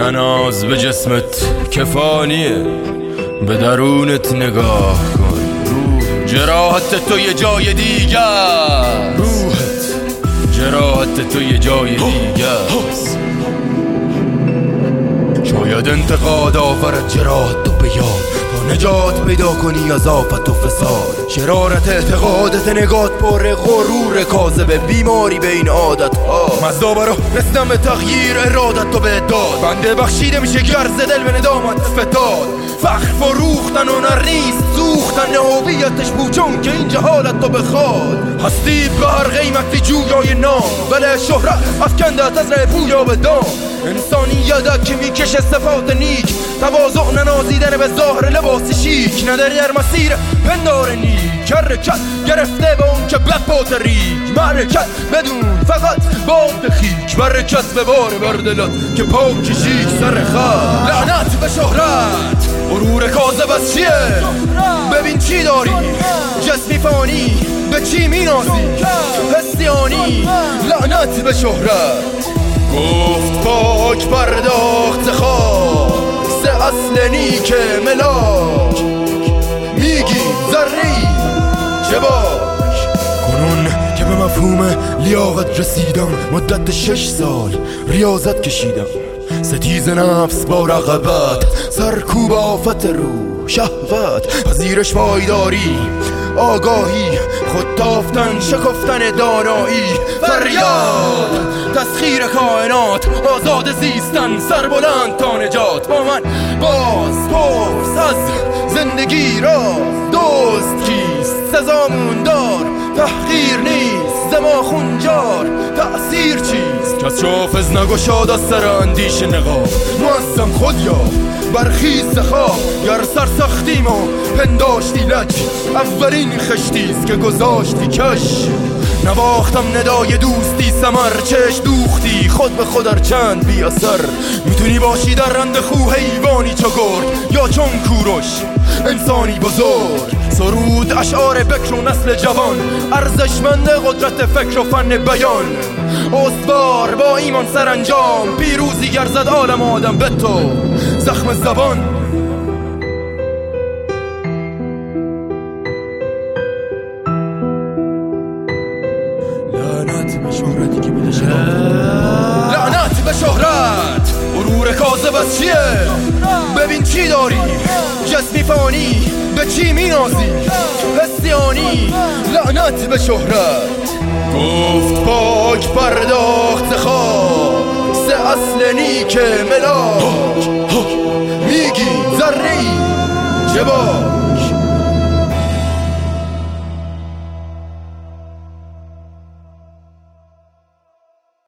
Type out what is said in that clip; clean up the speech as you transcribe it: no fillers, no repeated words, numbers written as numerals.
نناز به جسمت که فانیه، به درونت نگاه کن. جراحت تو یه جای دیگه، روحت جراحت تو یه جای دیگه. شاید انتقاد آورد جراحت تو بیاد تا نجات پیدا کنی از آفت و فساد. شرارت اعتقادت نگات پر غرور کاذب بیماری به این عادت ها. مزدابرا رسیدم به تغییر ارادت تو به داد. بنده بخشیده میشه گرز دل به ندامت فتاد. فخر فروختن هنر نیست سوختن هویتش بوچون که این جهالت تو بخواد. هستی به هر قیمتی جویای نام، ولی شهرت افکندت از ره پویا به دام. انسانیت که میکشه صفات نیک، تواضع ننازیدن به ظاهر لباس شیک. نداری در مسیر پندار نیک، حرکت گرفته به اون که بپات ریک. معرکت بدون فقط باد خیک، برکت به بار بردلات که پاک شیک سر خط. لعنت به شهرت، غرور کاذب از چیه؟ ببین چی داری، جسمی فانی به چی مینازی؟ حسیانی لعنت به شهرت. گفت پاک پرداخت خواست اصل نیک ملاک. میگی ذری چه باک؟ کنون که به مفهوم لیاقت رسیدم، مدت 6 سال ریاضت کشیدم. ستیز نفس با رقبت، سرکوب آفت رو شهوت. پذیرش پایداری آگاهی، خود تافتن شکفتن دانایی. فریاد تسخیر کائنات، آزاد زیستن سربلند تا نجات. با من باز پرس از زندگی راز، دوست کیست سزامون دار. تحقیر نیست زما خونجار، تأثیر چیست کس شافز نگشاد از سر اندیش نقاب. معظم خود یا برخیز خواب، گر سرسختیم و پنداشتی لج. اولین خشتیست که گذاشتی کش. نواختم ندای دوستی سمر، چش دوختی خود به خود چند بی اثر. میتونی باشی در رند خو حیوانی چو گرگ، یا چون کوروش انسانی بزرگ. سرود اشعار بکر و نسل جوان، ارزشمند قدرت فکر و فن بیان. استوار با ایمان سرانجام، پیروزی گرزد عالم آدم به تو زخم زبان. لعنت به شهرتی که بده شهرت. لعنت به شهرت، غرور کاذب از چیه؟ ببین چی داری، جسمی فانی به چی مینازی؟ حسیانی لعنت به شهرت. گفت پاک پرداخت خواست اصل نیک ملاک. میگی ذری چه باک؟